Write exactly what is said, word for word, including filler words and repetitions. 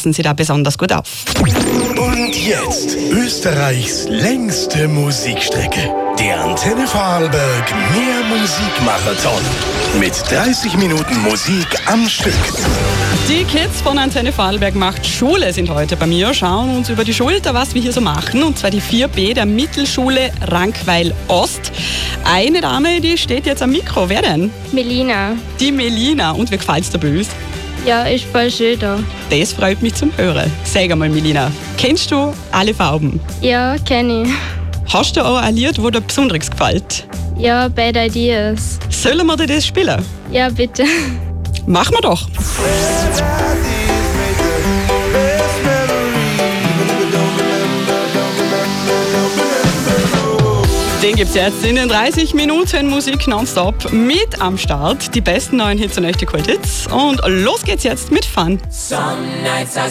passen Sie da besonders gut auf. Und jetzt Österreichs längste Musikstrecke. Der Antenne Vorarlberg Mehr Musik-Marathon. Mit dreißig Minuten Musik am Stück. Die Kids von Antenne Vorarlberg macht Schule sind heute bei mir, schauen uns über die Schulter, was wir hier so machen. Und zwar die vier B der Mittelschule Rankweil Ost. Eine Dame, die steht jetzt am Mikro. Wer denn? Melina. Die Melina. Und wie gefällt's dir bei uns? Ja, ist voll schön da. Das freut mich zum Hören. Sag einmal, Melina, kennst du alle Farben? Ja, kenne ich. Hast du auch ein Lied, wo dir besonders gefällt? Ja, Bad Ideas. Sollen wir dir das spielen? Ja, bitte. Machen wir doch. Den gibt's jetzt in den dreißig Minuten Musik nonstop mit am Start. Die besten neuen Hits und echte Kult-Hits. Und los geht's jetzt mit Fun. Some nights I